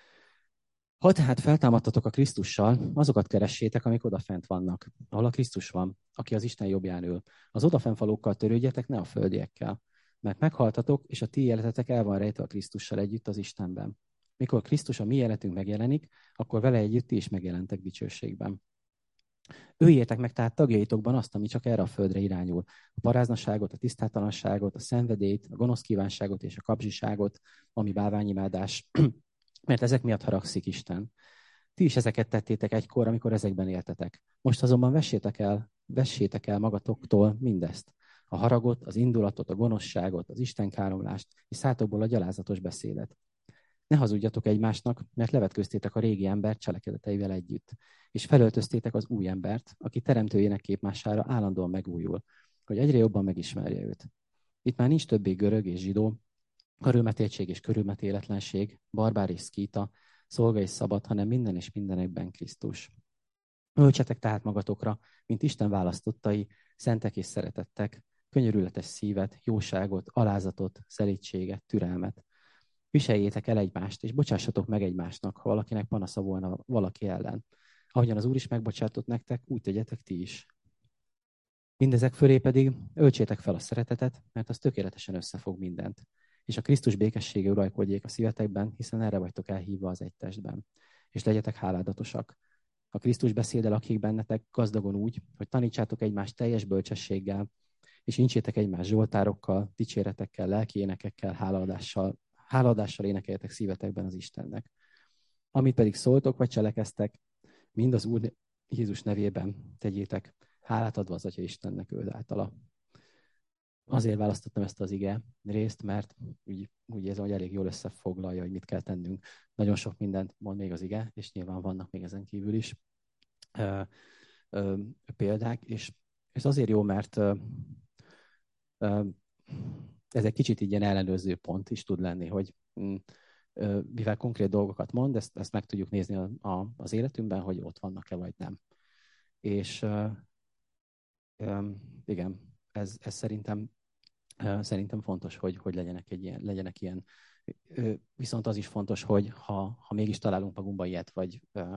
S1: Ha tehát feltámadtatok a Krisztussal, azokat keressétek, amik odafent vannak, ahol a Krisztus van, aki az Isten jobbján ül. Az odafennvalókkal törődjetek, ne a földiekkel. Mert meghaltatok, és a ti életetek el van rejtve a Krisztussal együtt az Istenben. Mikor Krisztus a mi életünk megjelenik, akkor vele együtt ti is megjelentek dicsőségben. Öljétek meg tehát tagjaitokban azt, ami csak erre a földre irányul. A paráznaságot, a tisztátalanságot, a szenvedélyt, a gonosz kívánságot és a kapzsiságot, ami bálványimádás, mert ezek miatt haragszik Isten. Ti is ezeket tettétek egykor, amikor ezekben éltetek. Most azonban vessétek el, vessétek el magatoktól mindezt. A haragot, az indulatot, a gonoszságot, az istenkáromlást, és szátokból a gyalázatos beszédet. Ne hazudjatok egymásnak, mert levetköztétek a régi ember cselekedeteivel együtt, és felöltöztétek az új embert, aki teremtőjének képmására állandóan megújul, hogy egyre jobban megismerje őt. Itt már nincs többé görög és zsidó, körülmetéltség és körülmetéletlenség, barbár és szkíta, szolga és szabad, hanem minden és mindenekben Krisztus. Öltsetek tehát magatokra, mint Isten választottai, szentek és szeretettek, könyörületes szívet, jóságot, alázatot, szelídséget, türelmet. Viseljétek el egymást, és bocsássatok meg egymásnak, ha valakinek panasza volna valaki ellen. Ahogyan az Úr is megbocsátott nektek, úgy tegyetek ti is. Mindezek fölé pedig öltsétek fel a szeretetet, mert az tökéletesen összefog mindent. És a Krisztus békessége uralkodjék a szívetekben, hiszen erre vagytok elhívva az egy testben. És legyetek háládatosak. A Krisztus beszéde lakik bennetek gazdagon úgy, hogy tanítsátok egymást teljes bölcsességgel, és incsétek egymást zsoltárokkal, dicséretekkel, lelki énekekkel, hálaadással, hálaadással énekeljetek szívetekben az Istennek. Amit pedig szóltok vagy cselekeztek, mind az Úr Jézus nevében tegyétek, hálát adva az Atya Istennek ő általa. Azért választottam ezt az ige részt, mert úgy, úgy érzem, hogy elég jól összefoglalja, hogy mit kell tennünk. Nagyon sok mindent mond még az ige, és nyilván vannak még ezen kívül is ö, ö, példák, és ez azért jó, mert ö, ö, ez egy kicsit így ilyen ellenőrző pont is tud lenni, hogy ö, mivel konkrét dolgokat mond, ezt, ezt meg tudjuk nézni a, a, az életünkben, hogy ott vannak-e vagy nem. És ö, ö, igen, ez, ez szerintem Szerintem fontos, hogy, hogy legyenek, egy ilyen, legyenek ilyen. Viszont az is fontos, hogy ha, ha mégis találunk magunkba ilyet, vagy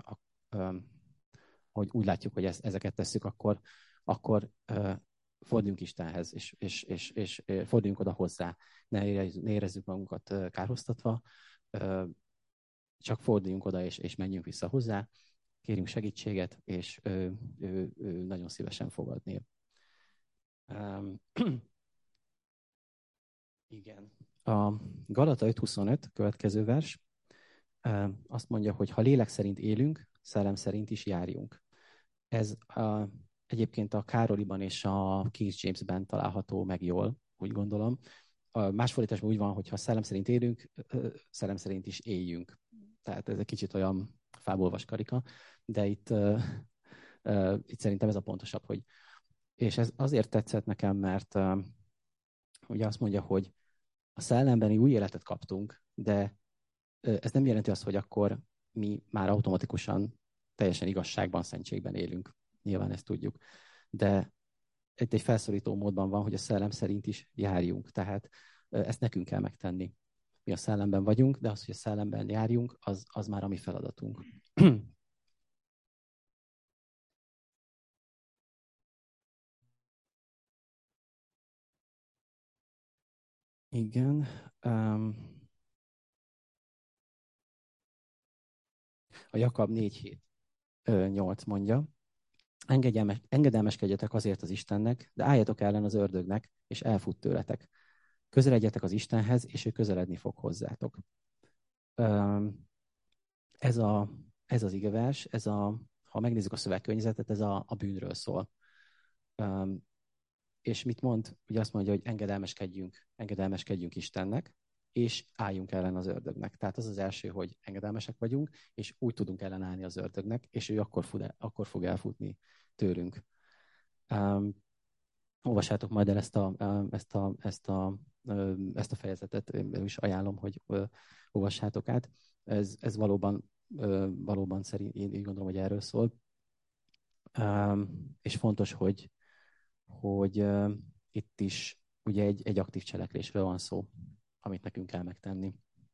S1: hogy úgy látjuk, hogy ezt, ezeket tesszük, akkor, akkor forduljunk Istenhez, és, és, és, és forduljunk oda hozzá. Ne érezzük, ne érezzük magunkat kárhoztatva, csak forduljunk oda, és, és menjünk vissza hozzá, kérjünk segítséget, és ő, ő, ő nagyon szívesen fogadni. Igen. A Galata öt huszonöt következő vers. azt mondja, hogy ha lélek szerint élünk, szellem szerint is járjunk. Ez a, egyébként a Károliban és a King Jamesben található meg jól, úgy gondolom. A más fordításban úgy van, hogy ha szellem szerint élünk, szellem szerint is éljünk. Tehát ez egy kicsit olyan fából vaskarika, de itt, uh, uh, itt szerintem ez a pontosabb, hogy és ez azért tetszett nekem, mert uh, ugye azt mondja, hogy a szellemben új életet kaptunk, de uh, ez nem jelenti azt, hogy akkor mi már automatikusan teljesen igazságban, szentségben élünk. Nyilván ezt tudjuk. De itt egy felszólító módban van, hogy a szellem szerint is járjunk. Tehát uh, ezt nekünk kell megtenni. Mi a szellemben vagyunk, de az, hogy a szellemben járjunk, az, az már a mi feladatunk. Igen. Um, a Jakab négy hét nyolc mondja, Engedjelmes, engedelmeskedjetek azért az Istennek, de álljatok ellen az ördögnek, és elfut tőletek. Közeledjetek az Istenhez, és ő közeledni fog hozzátok. Um, ez, a, ez az igevers, ez a, ha megnézzük a szövegkörnyezetet, ez a, a bűnről szól. Um, és mit mond? Ugye azt mondja, hogy engedelmeskedjünk, engedelmeskedjünk Istennek, és álljunk ellen az ördögnek. Tehát az az első, hogy engedelmesek vagyunk, és úgy tudunk ellenállni az ördögnek, és ő akkor, fut, akkor fog elfutni tőlünk. Um, olvassátok majd el ezt a, ezt a, ezt a, ezt a fejezetet, én is ajánlom, hogy olvassátok át. Ez, ez valóban, valóban szerint, én így gondolom, hogy erről szól. Um, és fontos, hogy hogy uh, itt is ugye egy, egy aktív cselekvésről van szó, amit nekünk kell megtenni.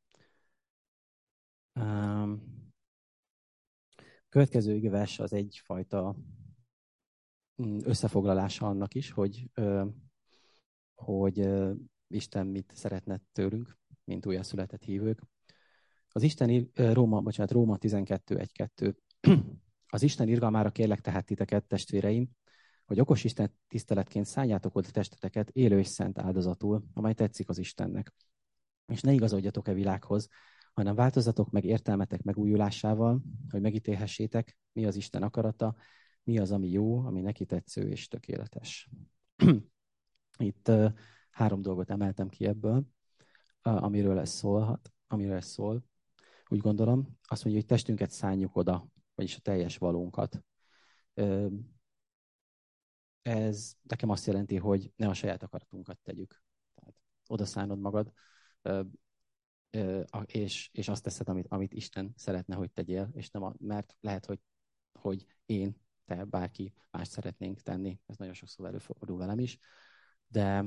S1: Um, következő igevers az egyfajta összefoglalása annak is, hogy, uh, hogy uh, Isten mit szeretne tőlünk, mint újjászületett hívők. Az Isten, uh, Róma, bocsánat, Róma tizenkettő egy kettő. Az Isten irgalmára kérlek tehát titeket, testvéreim, hogy okos Isten tiszteletként szálljátok oda testeteket élő és szent áldozatul, amely tetszik az Istennek. És ne igazodjatok-e világhoz, hanem változatok meg értelmetek megújulásával, hogy megítélhessétek, mi az Isten akarata, mi az, ami jó, ami neki tetsző és tökéletes. Itt uh, három dolgot emeltem ki ebből, uh, amiről ez szólhat, amiről ez szól. Úgy gondolom, azt mondja, hogy testünket szánjuk oda, vagyis a teljes valónkat. Uh, Ez nekem azt jelenti, hogy ne a saját akaratunkat tegyük. Tehát oda szánod magad, és, és azt teszed, amit, amit Isten szeretne, hogy tegyél, és nem a, mert lehet, hogy, hogy én, te, bárki más szeretnénk tenni. Ez nagyon sokszor előfordul velem is. De,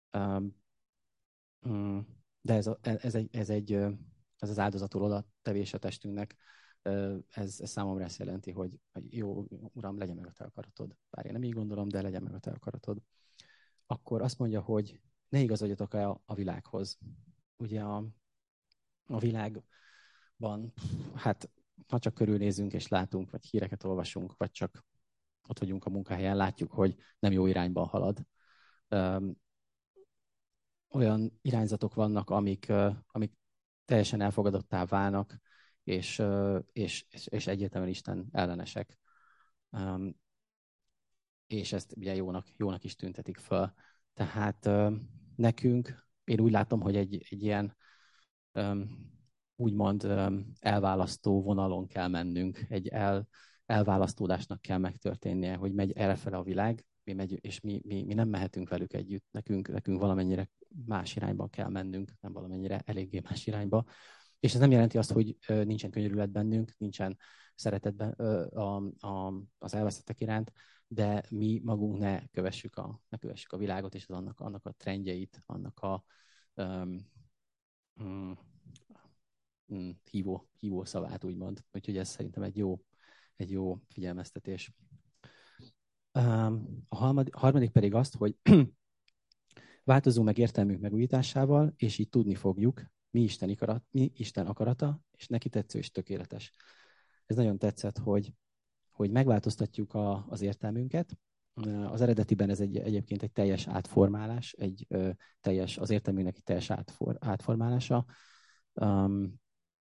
S1: de ez, a, ez, egy, ez, egy, ez az áldozatul oda tevés a testünknek, ez, ez számomra ezt jelenti, hogy jó, Uram, legyen meg a te akaratod. Bár én nem így gondolom, de legyen meg a te akaratod. Akkor azt mondja, hogy ne igazodjatok el a, a világhoz. Ugye a, a világban, hát ha csak körülnézünk és látunk, vagy híreket olvasunk, vagy csak ott vagyunk a munkahelyen, látjuk, hogy nem jó irányban halad. Um, olyan irányzatok vannak, amik, uh, amik teljesen elfogadottá válnak, és, és, és, és egyértelműen Isten ellenesek. Um, és ezt ugye jónak, jónak is tüntetik föl. Tehát um, nekünk, én úgy látom, hogy egy, egy ilyen um, úgymond um, elválasztó vonalon kell mennünk, egy el, elválasztódásnak kell megtörténnie, hogy megy errefele a világ, mi megy, és mi, mi, mi nem mehetünk velük együtt, nekünk, nekünk valamennyire más irányba kell mennünk, nem valamennyire eléggé más irányba. És ez nem jelenti azt, hogy nincsen könyörület bennünk, nincsen szeretetben a, a, az elveszettek iránt, de mi magunk ne kövessük a, ne kövessük a világot, és az annak, annak a trendjeit, annak a um, um, um, hívó, hívó szavát, úgymond. Úgyhogy ez szerintem egy jó, egy jó figyelmeztetés. Um, a harmadik, harmadik pedig azt, hogy változunk meg értelmünk megújításával, és így tudni fogjuk, mi Isten, akarat, mi Isten akarata, és neki tetsző és tökéletes. Ez nagyon tetszett, hogy, hogy megváltoztatjuk a, az értelmünket. Az eredetiben ez egy, egyébként egy teljes átformálás, egy ö, teljes, az értelmünknek egy teljes átfor, átformálása. Um,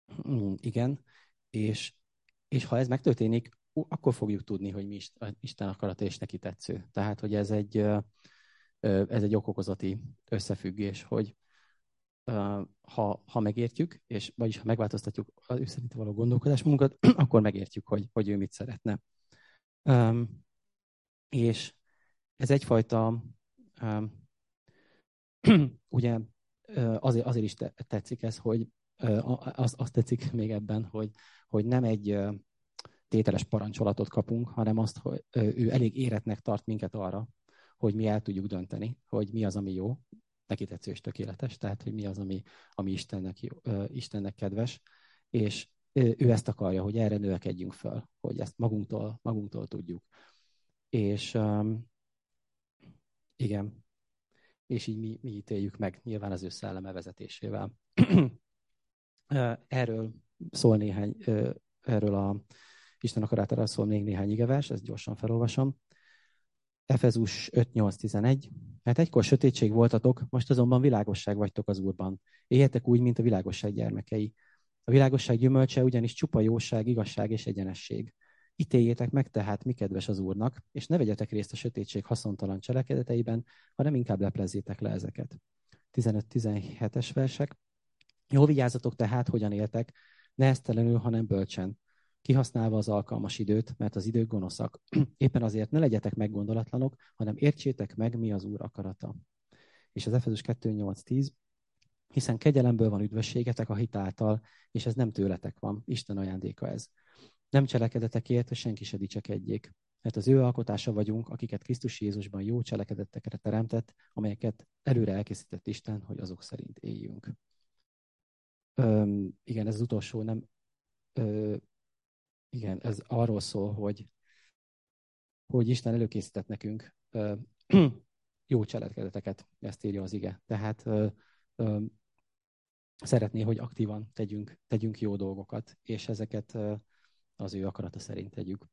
S1: Mm, igen, és, és ha ez megtörténik, ú, akkor fogjuk tudni, hogy mi is, Isten akarata és neki tetsző. Tehát, hogy ez egy, ö, ö, ez egy okokozati összefüggés, hogy ö, ha, ha megértjük, és vagyis ha megváltoztatjuk az ő szerint való gondolkodásmunkat, akkor megértjük, hogy, hogy ő mit szeretne. Um, és ez egyfajta, um, ugye azért, azért is tetszik ez, hogy azt, azt tetszik még ebben, hogy, hogy nem egy tételes parancsolatot kapunk, hanem azt, hogy ő elég éretnek tart minket arra, hogy mi el tudjuk dönteni, hogy mi az, ami jó, neki tetsző és tökéletes, tehát hogy mi az, ami, ami Istennek, jó, Istennek kedves, és ő ezt akarja, hogy erre növekedjünk föl, hogy ezt magunktól, magunktól tudjuk. És um, igen, és így mi, mi ítéljük meg, nyilván az ő szelleme vezetésével. Erről szól néhány, erről a Isten akaratára szól még néhány igevers, ezt gyorsan felolvasom. Efezus öt nyolc tizenegy. Mert egykor sötétség voltatok, most azonban világosság vagytok az Úrban. Éljetek úgy, mint a világosság gyermekei. A világosság gyümölcse ugyanis csupa jóság, igazság és egyenesség. Ítéljétek meg tehát, mi kedves az Úrnak, és ne vegyetek részt a sötétség haszontalan cselekedeteiben, hanem inkább leplezzétek le ezeket. tizenöt tizenhetes versek. Jól vigyázzatok tehát, hogyan éltek, ne esztelenül, hanem bölcsen, kihasználva az alkalmas időt, mert az idők gonoszak. Éppen azért ne legyetek meggondolatlanok, hanem értsétek meg, mi az Úr akarata. És az Efezus kettő nyolc tíz. Hiszen kegyelemből van üdvösségetek a hit által, és ez nem tőletek van, Isten ajándéka ez. Nem cselekedetekért, hogy senki se dicsekedjék. Mert az ő alkotása vagyunk, akiket Krisztus Jézusban jó cselekedetekre teremtett, amelyeket előre elkészített Isten, hogy azok szerint éljünk. Öm, igen, ez az utolsó, nem... Ö, igen, ez arról szól, hogy, hogy Isten előkészített nekünk ö, jó cselekedeteket, ezt írja az ige. Tehát ö, ö, szeretné, hogy aktívan tegyünk, tegyünk jó dolgokat, és ezeket ö, az ő akarata szerint tegyük.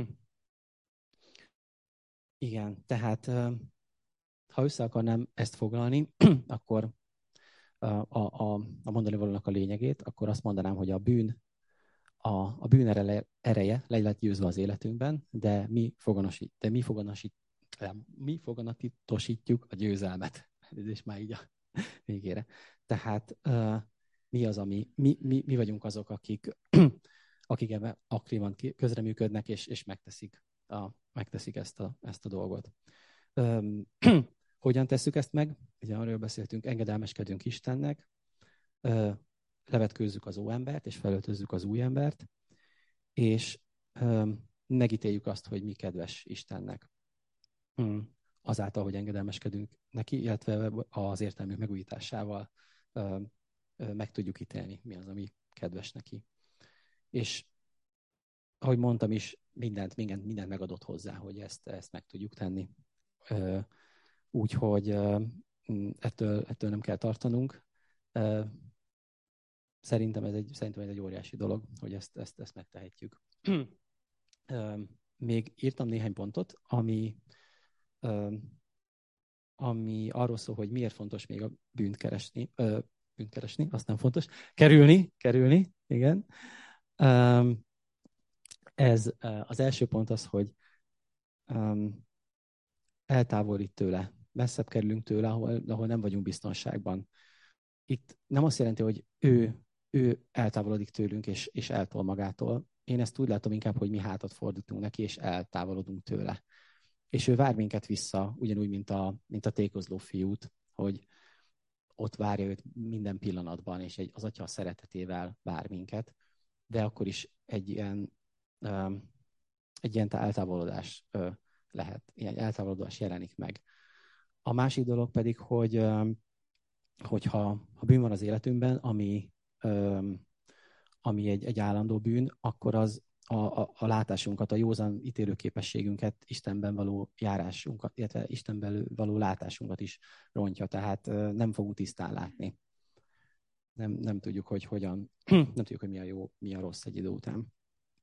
S1: Igen, tehát ö, ha össze akarnám ezt foglalni, akkor a, a, a mondani valónak a lényegét, akkor azt mondanám, hogy a bűn A, a bűn ereje le lett győzve az életünkben, de mi, foganasít, de mi, foganasít, mi foganatosítjuk a győzelmet. Ez is már így a végére. Tehát uh, mi az, ami, mi, mi, mi vagyunk azok, akik, akik ebben aktívan közreműködnek, és, és megteszik, a, megteszik ezt, a, ezt a dolgot. Um, hogyan tesszük ezt meg? Ugye arról beszéltünk, engedelmeskedünk Istennek, uh, levetkőzzük az óembert, és felöltözzük az új embert, és um, megítéljük azt, hogy mi kedves Istennek. Um, azáltal, hogy engedelmeskedünk neki, illetve az értelmünk megújításával um, meg tudjuk ítélni, mi az, ami kedves neki. És ahogy mondtam is, mindent, mindent, mindent megadott hozzá, hogy ezt, ezt meg tudjuk tenni. Uh, Úgyhogy uh, ettől, ettől nem kell tartanunk. Uh, Szerintem ez egy, szerintem ez egy óriási dolog, hogy ezt, ezt, ezt megtehetjük. Még írtam néhány pontot, ami, ami arról szól, hogy miért fontos még a bűnt keresni. Bűnt keresni, azt nem fontos. Kerülni, kerülni, igen. Ez az első pont az, hogy eltávolít tőle. Messzebb kerülünk tőle, ahol, ahol nem vagyunk biztonságban. Itt nem azt jelenti, hogy ő ő eltávolodik tőlünk, és, és eltol magától. Én ezt úgy látom inkább, hogy mi hátat fordítunk neki, és eltávolodunk tőle. És ő vár minket vissza, ugyanúgy, mint a, mint a tékozló fiút, hogy ott várja őt minden pillanatban, és egy, az atya szeretetével vár minket, de akkor is egy ilyen, um, egy ilyen eltávolodás uh, lehet, ilyen eltávolodás jelenik meg. A másik dolog pedig, hogy um, hogyha ha bűn van az életünkben, ami ami egy, egy állandó bűn, akkor az a, a, a látásunkat, a józan ítélőképességünket, Istenben való járásunkat, illetve Istenben való látásunkat is rontja, tehát nem fogunk tisztán látni. Nem, nem tudjuk, hogy hogyan, nem tudjuk, hogy mi a jó, mi a rossz egy idő után.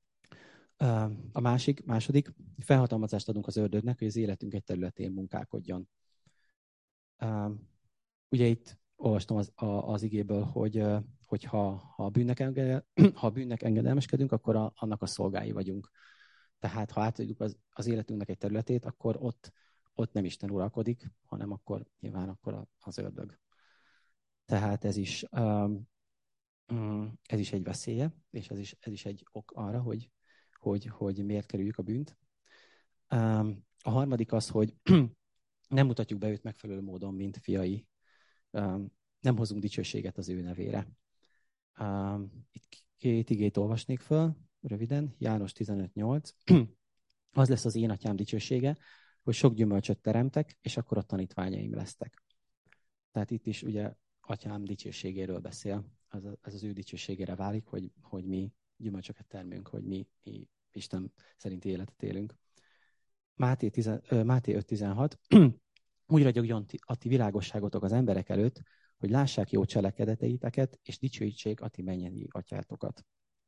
S1: A másik, második, felhatalmazást adunk az ördögnek, hogy az életünk egy területén munkálkodjon. Ugye itt olvastam az, az igéből, hogy, hogyha ha a bűnnek, engedel, ha a bűnnek engedelmeskedünk, akkor a, annak a szolgái vagyunk. Tehát ha átadjuk az, az életünknek egy területét, akkor ott, ott nem Isten uralkodik, hanem akkor nyilván akkor az ördög. Tehát ez is, um, ez is egy veszélye, és ez is, ez is egy ok arra, hogy, hogy, hogy miért kerüljük a bűnt. Um, a harmadik az, hogy nem mutatjuk be őt megfelelő módon, mint fiai. Um, nem hozunk dicsőséget az ő nevére. Um, itt két igét olvasnék föl, röviden, János tizenöt nyolc. Az lesz az én atyám dicsősége, hogy sok gyümölcsöt teremtek, és akkor a tanítványaim lesztek. Tehát itt is ugye atyám dicsőségéről beszél. Az, az az ő dicsőségére válik, hogy, hogy mi gyümölcsöket termünk, hogy mi, mi Isten szerinti életet élünk. Máté, Máté öt tizenhat. Úgy ragyogjon a ti világosságotok az emberek előtt, hogy lássák jó cselekedeteiteket, és dicsőítsék a ti mennyei atyátokat.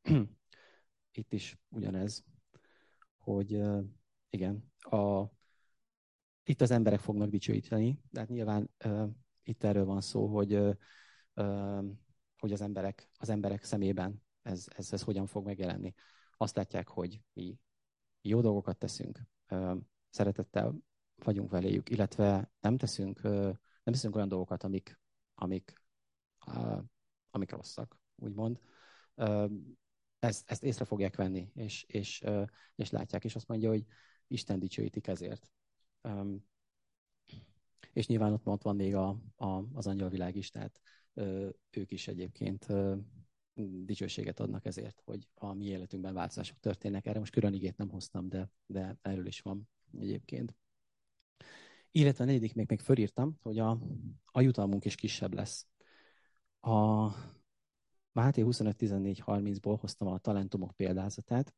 S1: Itt is ugyanez, hogy uh, igen, a, itt az emberek fognak dicsőíteni, de hát nyilván uh, itt erről van szó, hogy, uh, uh, hogy az emberek, az emberek szemében ez, ez, ez hogyan fog megjelenni. Azt látják, hogy mi jó dolgokat teszünk, uh, szeretettel vagyunk veléjük, illetve nem teszünk, uh, nem teszünk olyan dolgokat, amik, amik, uh, amik rosszak, úgymond. Uh, ezt, ezt észre fogják venni, és, és, uh, és látják, és azt mondja, hogy Isten dicsőítik ezért. Um, és nyilván ott, ott van még a, a, az angyalvilág is, tehát uh, ők is egyébként uh, dicsőséget adnak ezért, hogy a mi életünkben változások történnek. Erre most külön igét nem hoztam, de, de erről is van egyébként. Illetve a negyedik még, még fölírtam, hogy a, a jutalmunk is kisebb lesz. A Máté huszonöt tizennégy harmincból hoztam a talentumok példázatát.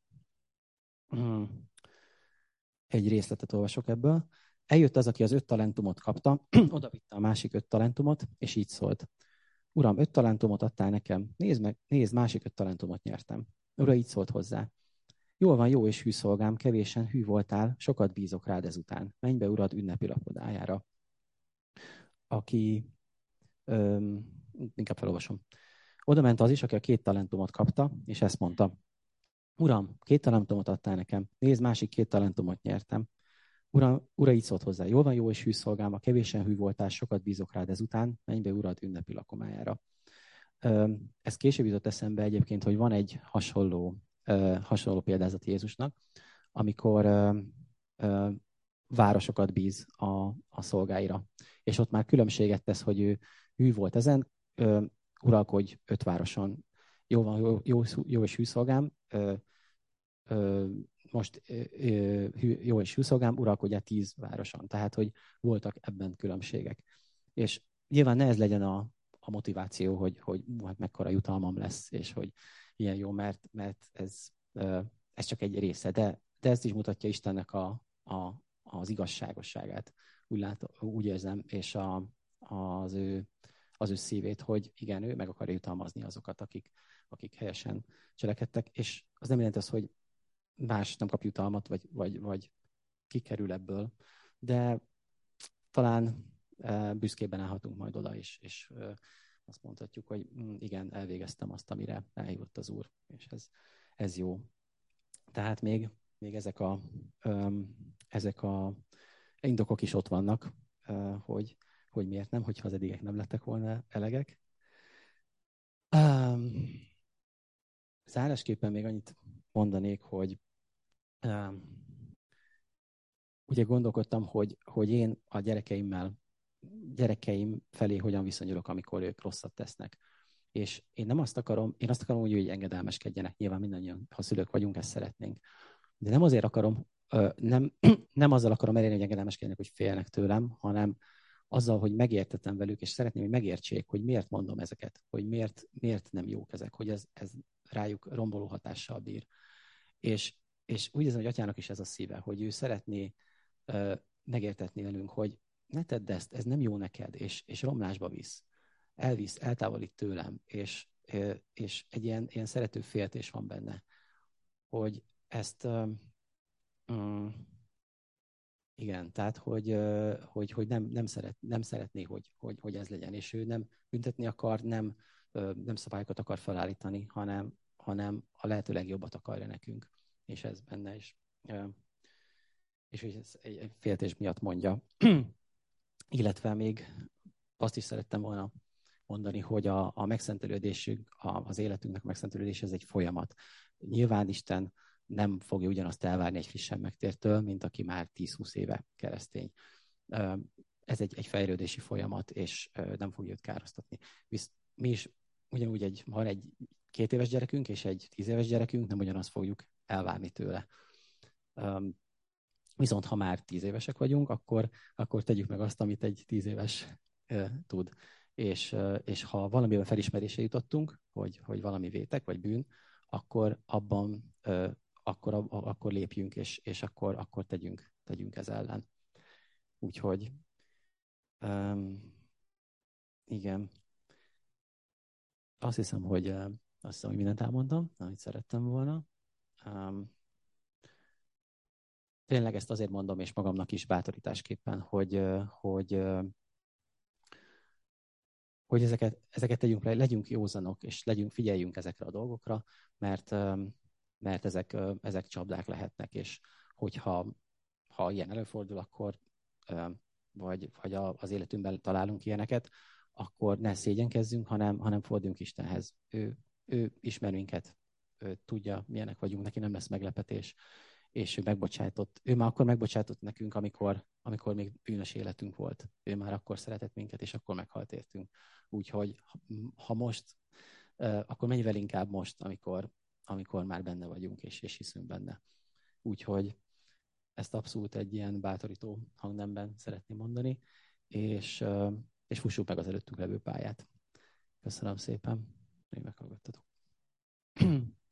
S1: Egy részletet olvasok ebből. Eljött az, aki az öt talentumot kapta, oda vitte a másik öt talentumot, és így szólt. Uram, öt talentumot adtál nekem, nézd meg, nézd, másik öt talentumot nyertem. Ura így szólt hozzá. Jól van, jó és hű szolgám, kevésen hű voltál, sokat bízok rád ezután. Menj be, urad, ünnepi lakodájára. Aki, öm, inkább felolvasom. Oda ment az is, aki a két talentumot kapta, és ezt mondta. Uram, két talentumot adtál nekem, nézd, másik két talentumot nyertem. Ura, ura így szólt hozzá, jól van, jó és hű szolgám, a kevésen hű voltál, sokat bízok rád ezután, menj be, urad, ünnepi lakomájára. Ez később jutott eszembe egyébként, hogy van egy hasonló, hasonló példázat Jézusnak, amikor városokat bíz a, a szolgáira. És ott már különbséget tesz, hogy ő hű volt ezen, uralkodj öt városon. Jó van, jó, jó, jó és hű szolgám, most jó és hű szolgám, uralkodjál tíz városon. Tehát, hogy voltak ebben különbségek. És nyilván ne ez legyen a, a motiváció, hogy, hogy hát mekkora jutalmam lesz, és hogy ilyen jó, mert, mert ez, ez csak egy része. De, de ezt is mutatja Istennek a, a, az igazságosságát. Úgy, lát, úgy érzem, és a, az, ő, az ő szívét, hogy igen, ő meg akarja jutalmazni azokat, akik, akik helyesen cselekedtek. És az nem jelenti azt, hogy más nem kap jutalmat, vagy, vagy, vagy kikerül ebből, de talán e, büszkében állhatunk majd oda is, és e, azt mondhatjuk, hogy igen, elvégeztem azt, amire elhívott az Úr, és ez, ez jó. Tehát még, még ezek, a, um, ezek a indokok is ott vannak, uh, hogy, hogy miért nem, hogyha az eddigek nem lettek volna elegek. Um, zárásképpen még annyit mondanék, hogy um, ugye gondolkodtam, hogy, hogy én a gyerekeimmel, gyerekeim felé hogyan viszonyulok, amikor ők rosszat tesznek. És én nem azt akarom, én azt akarom, hogy ők engedelmeskedjenek. Nyilván mindannyian, ha szülők vagyunk, ezt szeretnénk. De nem azért akarom, nem, nem azzal akarom elérni, hogy engedelmeskedjenek, hogy félnek tőlem, hanem azzal, hogy megértetem velük, és szeretném, hogy megértsék, hogy miért mondom ezeket, hogy miért, miért nem jók ezek, hogy ez, ez rájuk romboló hatással bír. És, és úgy érzem, hogy atyának is ez a szíve, hogy ő szeretné uh, megértetni velünk, hogy ne tedd ezt, ez nem jó neked, és, és romlásba visz. Elvisz, eltávolít tőlem, és, és egy ilyen, ilyen szerető féltés van benne, hogy ezt um, um, igen, tehát, hogy, uh, hogy, hogy nem, nem, szeret, nem szeretné, hogy, hogy, hogy ez legyen, és ő nem büntetni akar, nem, nem szabályokat akar felállítani, hanem, hanem a lehető legjobbat akarja nekünk. És ez benne is. És hogy ez egy, egy féltés miatt mondja. Illetve még azt is szerettem volna mondani, hogy a, a megszentelődésünk, a, az életünknek a megszentelődés, ez egy folyamat. Nyilván Isten nem fogja ugyanazt elvárni egy frissen megtértől, mint aki már tíz-húsz éve keresztény. Ez egy, egy fejlődési folyamat, és nem fogja őt károsztatni. Visz, mi is ugyanúgy egy, van egy két éves gyerekünk, és egy tíz éves gyerekünk, nem ugyanazt fogjuk elvárni tőle. Viszont ha már tíz évesek vagyunk, akkor, akkor tegyük meg azt, amit egy tíz éves uh, tud. És, uh, és ha valamiben felismerésre jutottunk, hogy, hogy valami vétek vagy bűn, akkor abban uh, akkor, a, akkor lépjünk, és, és akkor, akkor tegyünk, tegyünk ez ellen. Úgyhogy um, igen. Azt hiszem, hogy uh, azt hiszem, hogy mindent elmondtam, amit szerettem volna. Um, Tényleg ezt azért mondom, és magamnak is bátorításképpen, hogy, hogy, hogy ezeket, ezeket tegyünk le, legyünk józanok, és legyünk, figyeljünk ezekre a dolgokra, mert, mert ezek, ezek csapdák lehetnek, és hogyha ha ilyen előfordul, akkor vagy, vagy az életünkben találunk ilyeneket, akkor ne szégyenkezzünk, hanem, hanem forduljunk Istenhez. Ő, ő ismer minket, ő tudja, milyenek vagyunk, neki nem lesz meglepetés, és ő megbocsájtott. Ő már akkor megbocsájtott nekünk, amikor, amikor még bűnös életünk volt. Ő már akkor szeretett minket, és akkor meghalt értünk. Úgyhogy ha most, akkor mennyivel inkább most, amikor, amikor már benne vagyunk, és, és hiszünk benne. Úgyhogy ezt abszolút egy ilyen bátorító hangnemben szeretném mondani, és, és fussuk meg az előttünk levő pályát. Köszönöm szépen, hogy meghallgattatok.